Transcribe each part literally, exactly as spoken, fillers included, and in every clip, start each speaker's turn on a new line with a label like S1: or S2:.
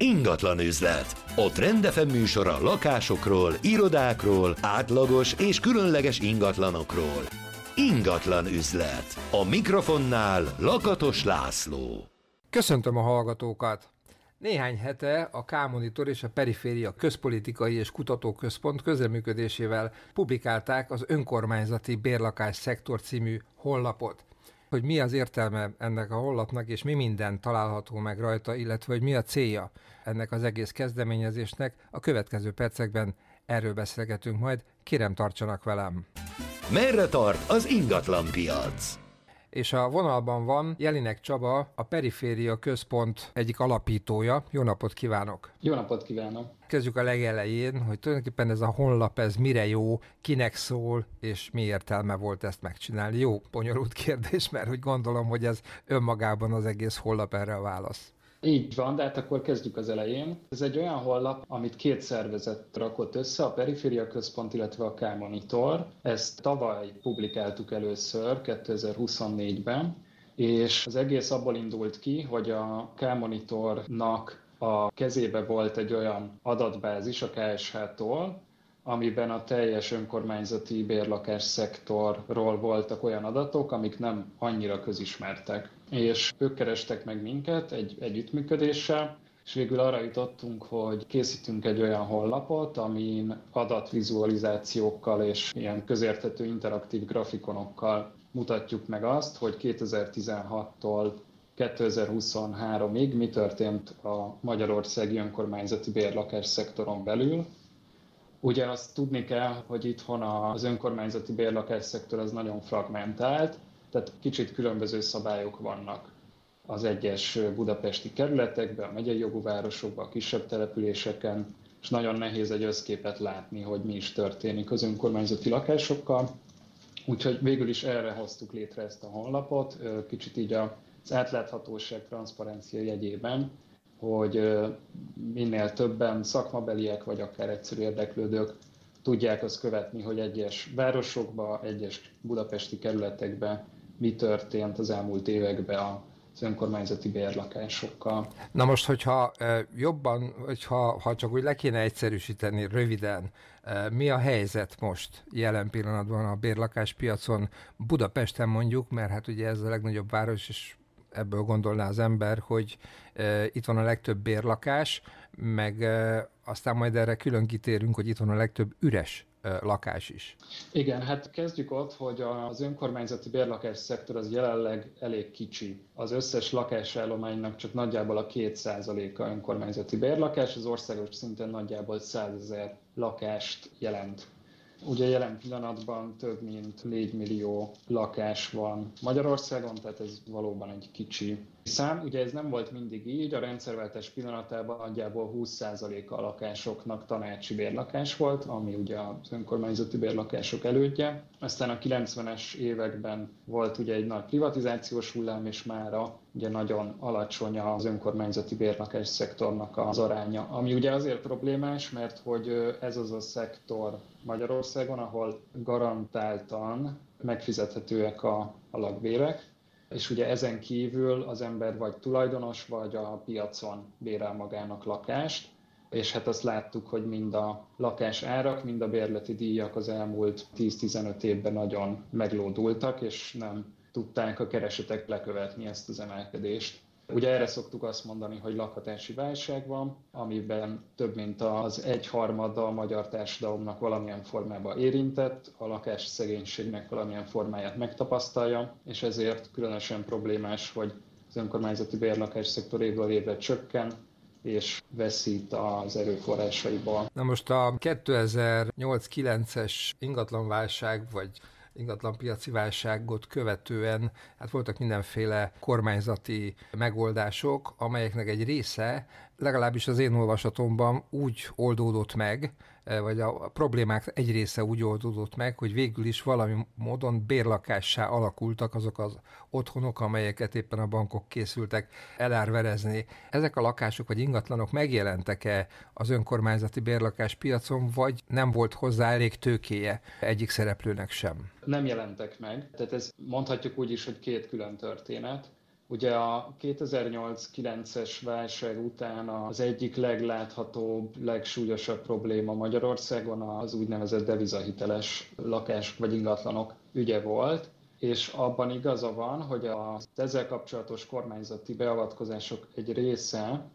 S1: Ingatlan üzlet. A Trend ef em műsora lakásokról, irodákról, átlagos és különleges ingatlanokról. Ingatlan üzlet. A mikrofonnál Lakatos László.
S2: Köszöntöm a hallgatókat! Néhány hete a K-Monitor és a Periféria Közpolitikai és Kutatóközpont közreműködésével publikálták az Önkormányzati Bérlakás Szektor című honlapot. Hogy mi az értelme ennek a honlapnak, és mi minden található meg rajta, illetve hogy mi a célja ennek az egész kezdeményezésnek, a következő percekben erről beszélgetünk majd. Kérem, tartsanak velem!
S1: Merre tart az ingatlanpiac?
S2: És a vonalban van Jelinek Csaba, a Periféria Központ egyik alapítója. Jó napot kívánok!
S3: Jó napot kívánok!
S2: Kezdjük a legelején, hogy tulajdonképpen ez a honlap, ez mire jó, kinek szól, és mi értelme volt ezt megcsinálni. Jó, bonyolult kérdés, mert hogy gondolom, hogy ez önmagában az egész honlap erre a válasz.
S3: Így van, de hát akkor kezdjük az elején. Ez egy olyan honlap, amit két szervezet rakott össze, a Periféria Központ, illetve a K-Monitor. Ezt tavaly publikáltuk először, kétezer-huszonnégyben, és az egész abból indult ki, hogy a K-Monitornak a kezébe volt egy olyan adatbázis a ká es há-tól, amiben a teljes önkormányzati bérlakás szektorról voltak olyan adatok, amik nem annyira közismertek. És ők kerestek meg minket egy együttműködéssel, és végül arra jutottunk, hogy készítünk egy olyan honlapot, amin adatvizualizációkkal és ilyen közérthető interaktív grafikonokkal mutatjuk meg azt, hogy kétezer-tizenhattól kétezer-huszonháromig mi történt a magyarországi önkormányzati bérlakás szektoron belül. Ugye azt tudni kell, hogy itthon az önkormányzati bérlakás szektor az nagyon fragmentált, tehát kicsit különböző szabályok vannak az egyes budapesti kerületekben, a megyei jogú városokban, a kisebb településeken, és nagyon nehéz egy összképet látni, hogy mi is történik az önkormányzati lakásokkal. Úgyhogy végül is erre hoztuk létre ezt a honlapot, kicsit így az átláthatóság, transzparencia jegyében, hogy minél többen szakmabeliek, vagy akár egyszerű érdeklődők tudják azt követni, hogy egyes városokban, egyes budapesti kerületekben mi történt az elmúlt években az önkormányzati bérlakásokkal.
S2: Na most, hogyha jobban, hogyha ha csak úgy le kéne egyszerűsíteni röviden, mi a helyzet most jelen pillanatban a bérlakáspiacon Budapesten mondjuk, mert hát ugye ez a legnagyobb város, és ebből gondolná az ember, hogy e, itt van a legtöbb bérlakás, meg e, aztán majd erre külön kitérünk, hogy itt van a legtöbb üres e, lakás is.
S3: Igen, hát kezdjük ott, hogy az önkormányzati bérlakás szektor az jelenleg elég kicsi. Az összes lakásállománynak csak nagyjából a két százaléka önkormányzati bérlakás, az országos szinten nagyjából százezer lakást jelent. Ugye jelen pillanatban több mint négy millió lakás van Magyarországon, tehát ez valóban egy kicsi szám. Ugye ez nem volt mindig így, a rendszerváltás pillanatában nagyjából húsz százaléka a lakásoknak tanácsi bérlakás volt, ami ugye az önkormányzati bérlakások elődje. Aztán a kilencvenes években volt ugye egy nagy privatizációs hullám, és mára ugye nagyon alacsony az önkormányzati bérlakás szektornak az aránya. Ami ugye azért problémás, mert hogy ez az a szektor Magyarországon, ahol garantáltan megfizethetőek a, a lakbérek, és ugye ezen kívül az ember vagy tulajdonos, vagy a piacon bérel magának lakást, és hát azt láttuk, hogy mind a lakás árak, mind a bérleti díjak az elmúlt tíz-tizenöt évben nagyon meglódultak, és nem tudták a keresetek lekövetni ezt az emelkedést. Ugye erre szoktuk azt mondani, hogy lakhatási válság van, amiben több mint az egyharmada a magyar társadalomnak valamilyen formában érintett, a lakás szegénységnek valamilyen formáját megtapasztalja, és ezért különösen problémás, hogy az önkormányzati bérlakás szektor évről évre csökken, és veszít az erőforrásaiból.
S2: Na most a kétezer-nyolc-kilences ingatlanválság, vagy ingatlanpiaci válságot követően hát voltak mindenféle kormányzati megoldások, amelyeknek egy része legalábbis az én olvasatomban úgy oldódott meg, vagy a problémák egy része úgy oldódott meg, hogy végül is valami módon bérlakássá alakultak azok az otthonok, amelyeket éppen a bankok készültek elárverezni. Ezek a lakások vagy ingatlanok megjelentek-e az önkormányzati bérlakás piacon, vagy nem volt hozzá elég tőkéje egyik szereplőnek sem?
S3: Nem jelentek meg, tehát ez mondhatjuk úgy is, hogy két külön történet. Ugye a kétezer-nyolc kilences válság után az egyik legláthatóbb, legsúlyosabb probléma Magyarországon az úgynevezett devizahiteles lakások vagy ingatlanok ügye volt, és abban igaza van, hogy az ezzel kapcsolatos kormányzati beavatkozások egy része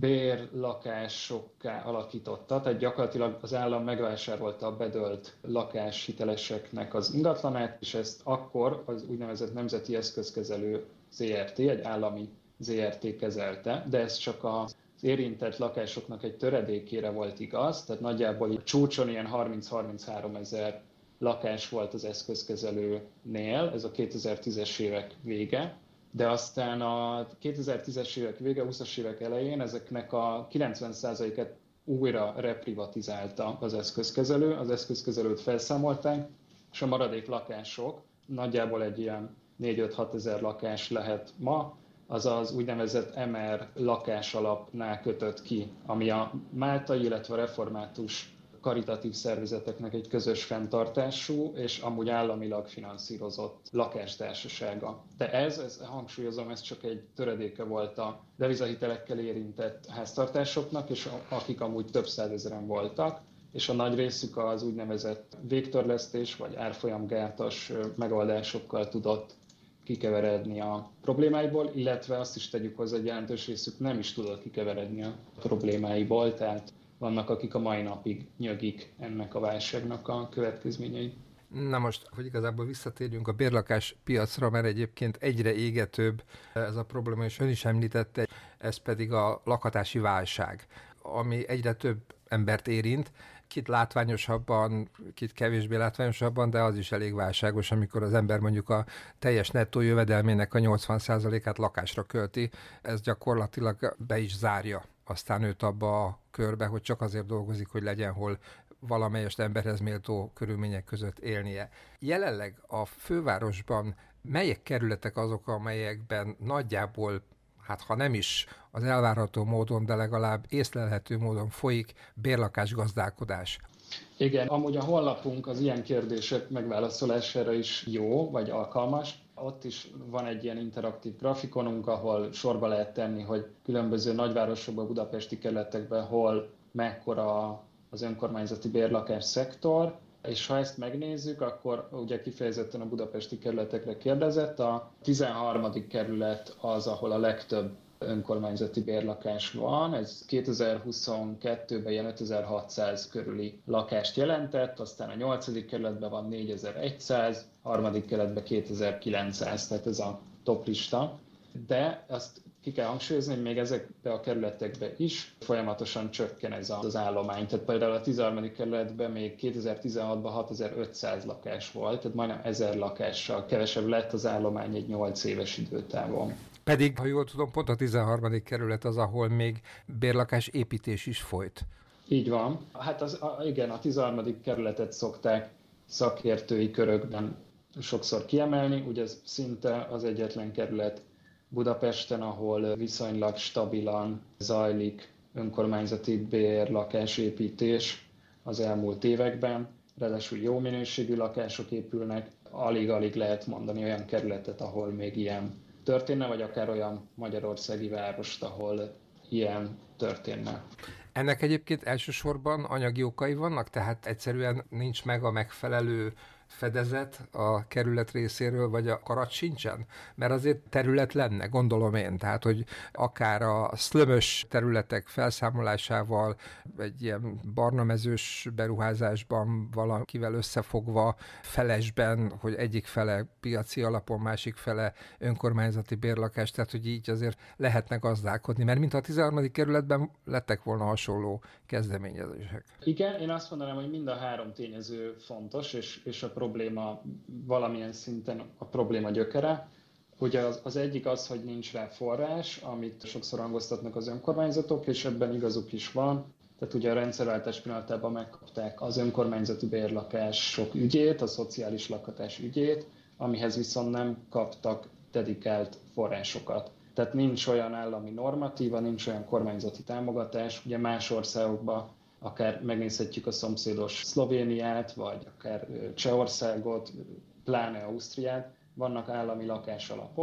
S3: bérlakásokká alakította, tehát gyakorlatilag az állam megvásárolta a bedölt lakáshiteleseknek az ingatlanát, és ezt akkor az úgynevezett Nemzeti Eszközkezelő zé er té, egy állami zé er té kezelte, de ez csak az érintett lakásoknak egy töredékére volt igaz, tehát nagyjából a csúcson ilyen harminc-harminchárom ezer lakás volt az eszközkezelőnél, ez a kétezer-tízes évek vége, de aztán a kétezer-tízes évek vége, húszas évek elején ezeknek a kilencven százalékát újra reprivatizálta az eszközkezelő, az eszközkezelőt felszámolták, és a maradék lakások, nagyjából egy ilyen négy-öt-hat ezer lakás lehet ma, az az úgynevezett em er lakásalapnál kötött ki, ami a máltai, illetve a református karitatív szervezeteknek egy közös fenntartású és amúgy államilag finanszírozott lakástársasága. De ez, ez, hangsúlyozom, ez csak egy töredéke volt a devizahitelekkel érintett háztartásoknak, és akik amúgy több százezeren voltak, és a nagy részük az úgynevezett végtörlesztés vagy árfolyamgátas megoldásokkal tudott kikeveredni a problémáiból, illetve azt is tegyük hozzá, hogy jelentős részük nem is tudott kikeveredni a problémáiból, tehát vannak, akik a mai napig nyögik ennek a válságnak a következményei.
S2: Na most, hogy igazából visszatérjünk a bérlakás piacra, mert egyébként egyre égetőbb ez a probléma, és ön is említette, ez pedig a lakhatási válság, ami egyre több embert érint, kit látványosabban, kit kevésbé látványosabban, de az is elég válságos, amikor az ember mondjuk a teljes nettó jövedelmének a nyolcvan százalékát lakásra költi, ez gyakorlatilag be is zárja aztán őt abba a körbe, hogy csak azért dolgozik, hogy legyen hol valamelyest emberhez méltó körülmények között élnie. Jelenleg a fővárosban melyek kerületek azok, amelyekben nagyjából, hát ha nem is az elvárható módon, de legalább észlelhető módon folyik bérlakás gazdálkodás?
S3: Igen, amúgy a honlapunk az ilyen kérdések megválaszolására is jó, vagy alkalmas. Ott is van egy ilyen interaktív grafikonunk, ahol sorba lehet tenni, hogy különböző nagyvárosokban, budapesti kerületekben hol mekkora az önkormányzati bérlakás szektor, és ha ezt megnézzük, akkor ugye kifejezetten a budapesti kerületekre kérdezett, a tizenharmadik kerület az, ahol a legtöbb önkormányzati bérlakás van, ez kétezer-huszonkettőben ilyen ötezer-hatszáz körüli lakást jelentett, aztán a nyolcadik kerületben van négyezer-száz, harmadik kerületben kétezer-kilencszáz, tehát ez a top lista. De azt ki kell hangsúlyozni, hogy még ezekben a kerületekben is folyamatosan csökken ez az állomány. Tehát például a tizenharmadik kerületben még kétezer-tizenhatban hatezer-ötszáz lakás volt, tehát majdnem ezer lakással kevesebb lett az állomány egy nyolc éves időtávon.
S2: Pedig, ha jól tudom, pont a tizenharmadik kerület az, ahol még bérlakás építés is folyt.
S3: Így van. Hát az, a, igen, a tizenharmadik kerületet szokták szakértői körökben sokszor kiemelni, ugye ez szinte az egyetlen kerület Budapesten, ahol viszonylag stabilan zajlik önkormányzati bérlakásépítés az elmúlt években, ráadásul jó minőségű lakások épülnek, alig-alig lehet mondani olyan kerületet, ahol még ilyen történne, vagy akár olyan magyarországi várost, ahol ilyen történne.
S2: Ennek egyébként elsősorban anyagi okai vannak, tehát egyszerűen nincs meg a megfelelő fedezet a kerület részéről, vagy a karat sincsen? Mert azért terület lenne, gondolom én. Tehát, hogy akár a szlömös területek felszámolásával, egy ilyen barnamezős beruházásban valakivel összefogva, felesben, hogy egyik fele piaci alapon, másik fele önkormányzati bérlakás, tehát, hogy így azért lehetne gazdálkodni. Mert mint a tizenharmadik kerületben lettek volna hasonló kezdeményezések.
S3: Igen, én azt mondanám, hogy mind a három tényező fontos, és, és a probléma valamilyen szinten a probléma gyökere. Ugye az, az egyik az, hogy nincs rá forrás, amit sokszor hangoztatnak az önkormányzatok, és ebben igazuk is van. Tehát ugye a rendszerváltás pillanatában megkapták az önkormányzati bérlakások ügyét, a szociális lakhatás ügyét, amihez viszont nem kaptak dedikált forrásokat. Tehát nincs olyan állami normatíva, nincs olyan kormányzati támogatás. Ugye más országokban akár megnézhetjük a szomszédos Szlovéniát, vagy akár Csehországot, pláne Ausztriát, vannak állami lakásalapok,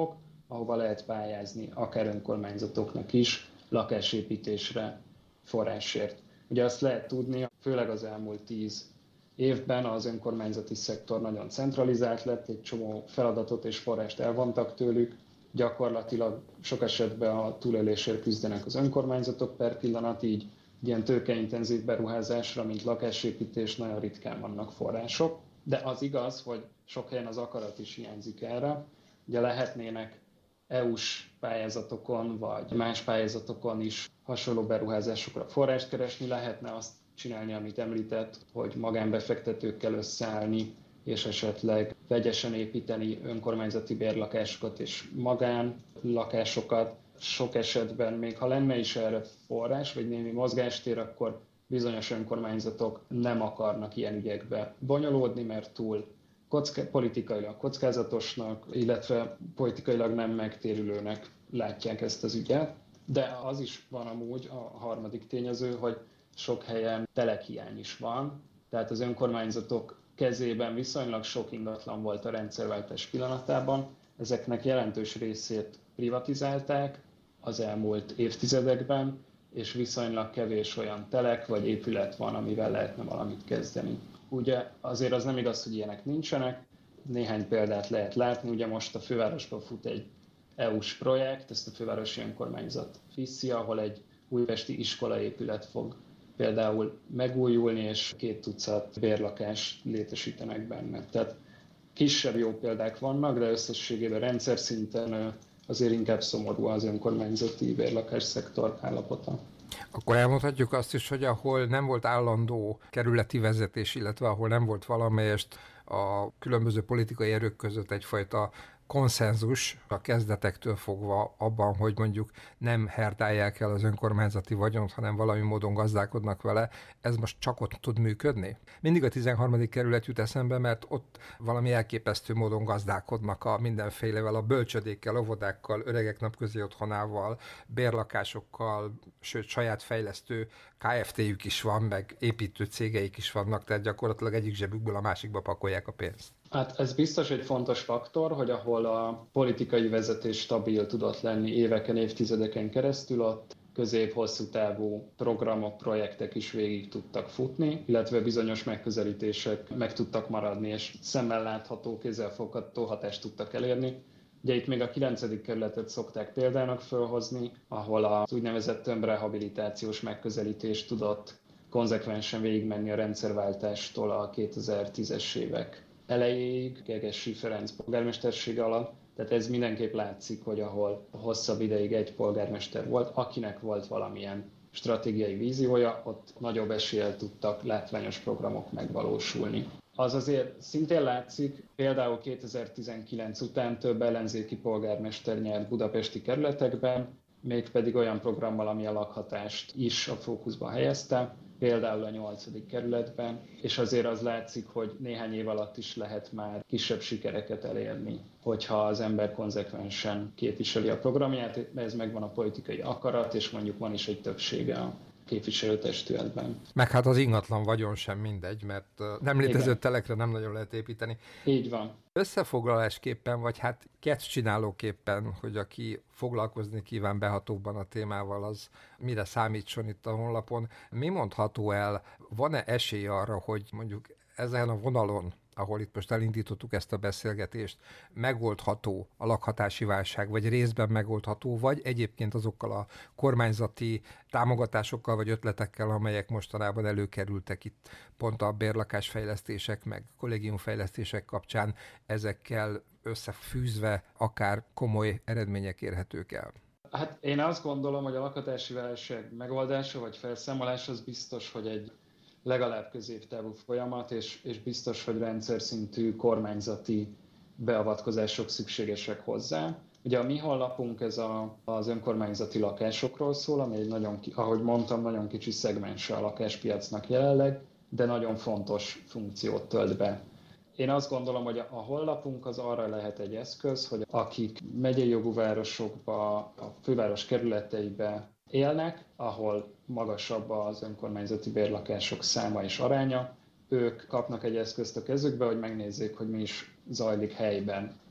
S3: ahova lehet pályázni, akár önkormányzatoknak is, lakásépítésre forrásért. Ugye azt lehet tudni, főleg az elmúlt tíz évben az önkormányzati szektor nagyon centralizált lett, egy csomó feladatot és forrást elvontak tőlük, gyakorlatilag sok esetben a túlélésért küzdenek az önkormányzatok per pillanat, így ilyen tőkeintenzív beruházásra, mint lakásépítés nagyon ritkán vannak források. De az igaz, hogy sok helyen az akarat is hiányzik erre. Ugye lehetnének é u-s pályázatokon, vagy más pályázatokon is hasonló beruházásokra forrást keresni, lehetne azt csinálni, amit említett, hogy magánbefektetőkkel összeállni, és esetleg vegyesen építeni önkormányzati bérlakásokat és magánlakásokat. Sok esetben, még ha lenne is erre forrás, vagy némi mozgástér, akkor bizonyos önkormányzatok nem akarnak ilyen ügyekbe bonyolódni, mert túl kocka, politikailag kockázatosnak, illetve politikailag nem megtérülőnek látják ezt az ügyet. De az is van amúgy a harmadik tényező, hogy sok helyen telekhiány is van, tehát az önkormányzatok kezében viszonylag sok ingatlan volt a rendszerváltás pillanatában, ezeknek jelentős részét privatizálták az elmúlt évtizedekben, és viszonylag kevés olyan telek vagy épület van, amivel lehetne valamit kezdeni. Ugye azért az nem igaz, hogy ilyenek nincsenek, néhány példát lehet látni, ugye most a fővárosban fut egy é u-s projekt, ezt a fővárosi önkormányzat viszi, ahol egy újpesti iskolaépület fog például megújulni, és két tucat bérlakást létesítenek benne. Tehát kisebb jó példák vannak, de összességében rendszer szinten azért inkább szomorú az önkormányzati bérlakásszektor állapota.
S2: Akkor elmondhatjuk azt is, hogy ahol nem volt állandó kerületi vezetés, illetve ahol nem volt valamelyest a különböző politikai erők között egyfajta konszenzus a kezdetektől fogva abban, hogy mondjuk nem herdálják el az önkormányzati vagyont, hanem valami módon gazdálkodnak vele, ez most csak ott tud működni? Mindig a tizenharmadik kerület jut eszembe, mert ott valami elképesztő módon gazdálkodnak a mindenfélevel, a bölcsödékkel, óvodákkal, öregek napközi otthonával, bérlakásokkal, sőt saját fejlesztő ká ef té-jük is van, meg építő cégeik is vannak, tehát gyakorlatilag egyik zsebükből a másikba pakolják a pénzt.
S3: Hát ez biztos egy fontos faktor, hogy ahol a politikai vezetés stabil tudott lenni éveken, évtizedeken keresztül, ott közép-hosszú távú programok, projektek is végig tudtak futni, illetve bizonyos megközelítések meg tudtak maradni, és szemmel látható, kézzelfogható hatást tudtak elérni. Ugye itt még a kilencedik kerületet szokták példának felhozni, ahol az úgynevezett tömbrehabilitációs megközelítés tudott konzekvensen végigmenni a rendszerváltástól a kétezer-tízes évek elejéig, Gegessy Ferenc polgármestersége alatt. Tehát ez mindenképp látszik, hogy ahol hosszabb ideig egy polgármester volt, akinek volt valamilyen stratégiai víziója, ott nagyobb eséllyel tudtak látványos programok megvalósulni. Az azért szintén látszik, például kétezer-tizenkilenc után több ellenzéki polgármester nyert budapesti kerületekben, mégpedig olyan programmal, ami a lakhatást is a fókuszba helyezte, például a nyolcadik kerületben, és azért az látszik, hogy néhány év alatt is lehet már kisebb sikereket elérni, hogyha az ember konzekvensen képviseli a programját, ez megvan a politikai akarat, és mondjuk van is egy többsége a képviselőtestületben.
S2: Meg hát az ingatlan vagyon sem mindegy, mert nem létező Igen. telekre nem nagyon lehet építeni.
S3: Így van.
S2: Összefoglalásképpen, vagy hát kettcsinálóképpen, hogy aki foglalkozni kíván behatóbban a témával, az mire számítson itt a honlapon. Mi mondható el, van-e esély arra, hogy mondjuk ezen a vonalon, ahol itt most elindítottuk ezt a beszélgetést, megoldható a lakhatási válság, vagy részben megoldható, vagy egyébként azokkal a kormányzati támogatásokkal, vagy ötletekkel, amelyek mostanában előkerültek itt pont a bérlakásfejlesztések, meg kollégiumfejlesztések kapcsán, ezekkel összefűzve akár komoly eredmények érhetők el.
S3: Hát én azt gondolom, hogy a lakhatási válság megoldása, vagy felszámolása az biztos, hogy egy legalább középtávú folyamat, és, és biztos, hogy rendszer szintű kormányzati beavatkozások szükségesek hozzá. Ugye a mi honlapunk ez a, az önkormányzati lakásokról szól, ami egy nagyon, ahogy mondtam, nagyon kicsi szegmense a lakáspiacnak jelenleg, de nagyon fontos funkciót tölt be. Én azt gondolom, hogy a honlapunk az arra lehet egy eszköz, hogy akik megyei jogú városokba, a főváros kerületeibe élnek, ahol magasabb az önkormányzati bérlakások száma és aránya, ők kapnak egy eszközt a kezükbe, hogy megnézzék, hogy mi is zajlik helyben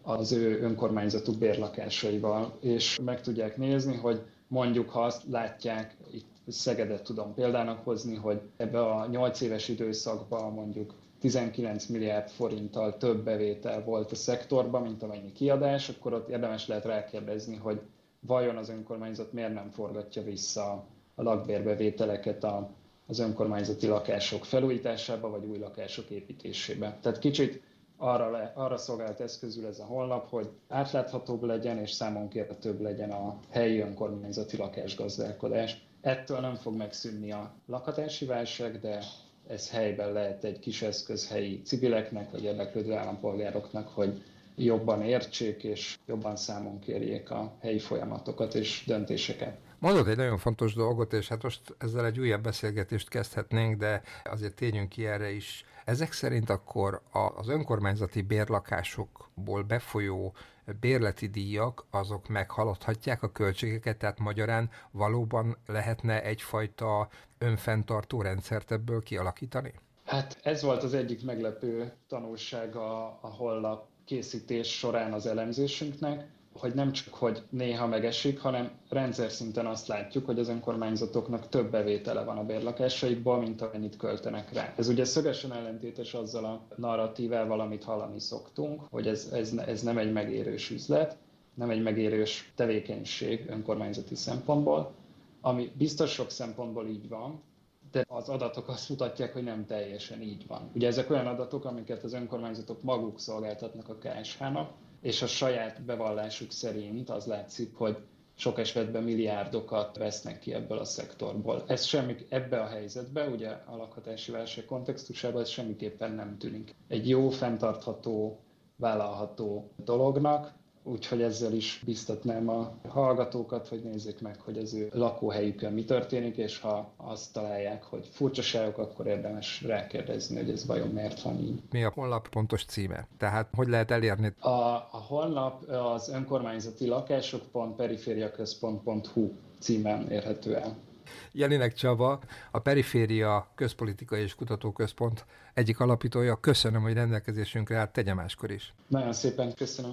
S3: az ő önkormányzatuk bérlakásaival, és meg tudják nézni, hogy mondjuk, ha azt látják, itt Szegedet tudom példának hozni, hogy ebbe a nyolc éves időszakban mondjuk tizenkilenc milliárd forinttal több bevétel volt a szektorban, mint amennyi kiadás, akkor ott érdemes lehet rákérdezni, hogy vajon az önkormányzat miért nem forgatja vissza a lakbérbevételeket a, az önkormányzati lakások felújításába, vagy új lakások építésébe. Tehát kicsit arra, le, arra szolgált eszközül ez a honlap, hogy átláthatóbb legyen és számon kérhetőbb legyen a helyi önkormányzati lakásgazdálkodás. Ettől nem fog megszűnni a lakhatási válság, de ez helyben lehet egy kis eszköz helyi civileknek, vagy érdeklődő állampolgároknak, hogy jobban értsék és jobban számon kérjék a helyi folyamatokat és döntéseket.
S2: Mondott egy nagyon fontos dolgot, és hát most ezzel egy újabb beszélgetést kezdhetnénk, de azért térjünk ki erre is. Ezek szerint akkor az önkormányzati bérlakásokból befolyó bérleti díjak, azok meghaladhatják a költségeket, tehát magyarán valóban lehetne egyfajta önfenntartó rendszert ebből kialakítani?
S3: Hát ez volt az egyik meglepő tanulsága a honlap készítés során az elemzésünknek, hogy nem csak, hogy néha megesik, hanem rendszer szinten azt látjuk, hogy az önkormányzatoknak több bevétele van a bérlakásaikból, mint amennyit költenek rá. Ez ugye szögesen ellentétes azzal a narratívával, amit hallani szoktunk, hogy ez, ez, ez nem egy megérős üzlet, nem egy megérős tevékenység önkormányzati szempontból, ami biztos sok szempontból így van, de az adatok azt mutatják, hogy nem teljesen így van. Ugye ezek olyan adatok, amiket az önkormányzatok maguk szolgáltatnak a ká es há-nak, és a saját bevallásuk szerint az látszik, hogy sok esetben milliárdokat vesznek ki ebből a szektorból. Ez semmi, ebbe a helyzetbe, ugye a lakhatási válság kontextusában ez semmiképpen nem tűnik egy jó, fenntartható, vállalható dolognak, úgyhogy ezzel is biztatnám a hallgatókat, hogy nézzék meg, hogy az ő lakóhelyükön mi történik, és ha azt találják, hogy furcsaságok, akkor érdemes rákérdezni, hogy ez vajon miért van így.
S2: Mi a honlap pontos címe? Tehát hogy lehet elérni?
S3: A, a honlap az önkormányzati lakások pont perifériaközpont pont hú címen érhető el.
S2: Jelinek Csaba, a Periféria Közpolitikai és Kutatóközpont egyik alapítója. Köszönöm, hogy rendelkezésünkre állt, tegye máskor is.
S3: Nagyon szépen köszönöm.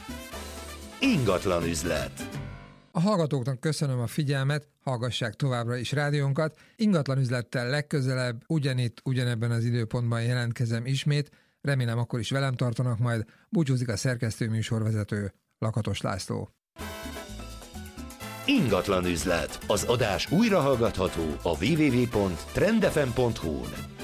S1: Ingatlan üzlet.
S2: A hallgatóknak köszönöm a figyelmet, hallgassák továbbra is rádiónkat. Ingatlan üzlettel legközelebb, ugyanitt, ugyanebben az időpontban jelentkezem ismét. Remélem akkor is velem tartanak majd. Búcsúzik a szerkesztő műsorvezető, Lakatos László.
S1: Ingatlan üzlet. Az adás újra hallgatható a double-u double-u double-u pont trend f m pont h u-n.